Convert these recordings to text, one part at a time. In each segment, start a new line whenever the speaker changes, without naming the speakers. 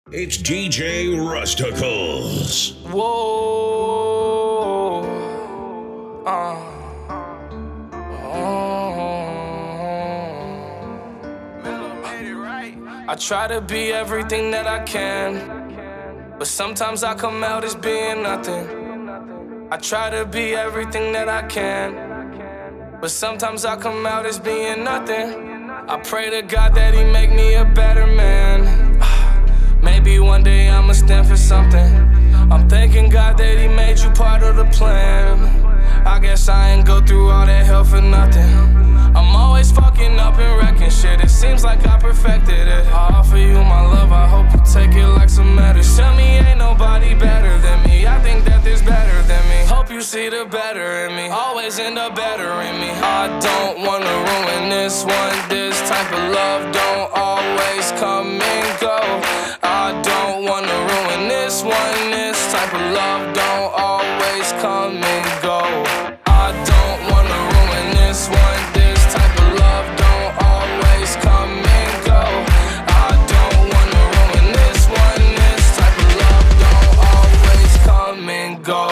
It's DJ Rusticles.
Whoa. I try to be everything that I can, but sometimes I come out as being nothing. I try to be everything that I can, but sometimes I come out as being nothing. I pray to God that He make me a better man. Maybe one day I'ma stand for something. I'm thanking God that He made you part of the plan. I guess I ain't go through all that hell for nothing. I'm always fucking up and wrecking shit. It seems like I perfected it. I offer you my love, I hope you take it like some medicine. Tell me ain't nobody better than me. I think that there's better than me. Hope you see the better in me. Always end up better in me. I don't wanna ruin this one. This type of love don't always come and go. I don't wanna ruin this one. This type of love don't always come and go. I don't wanna ruin this one. This type of love don't always come and go. I don't wanna ruin this one. This type of love don't always come and go.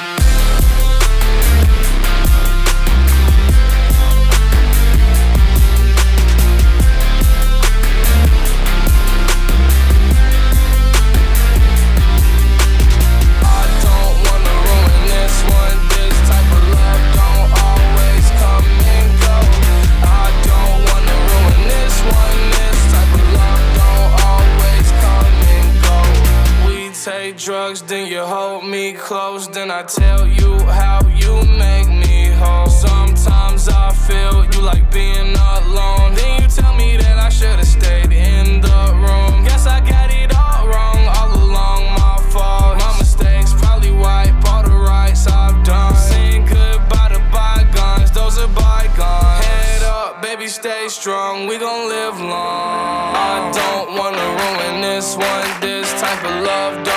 Take drugs, then you hold me close. Then I tell you how you make me whole. Sometimes I feel you like being alone. Then you tell me that I should've stayed in the room. Guess I got it all wrong, all along my fault. My mistakes probably wipe all the rights I've done. Saying goodbye to bygones, those are bygones. Head up, baby, stay strong, we gon' live long. I don't wanna ruin this one. This type of love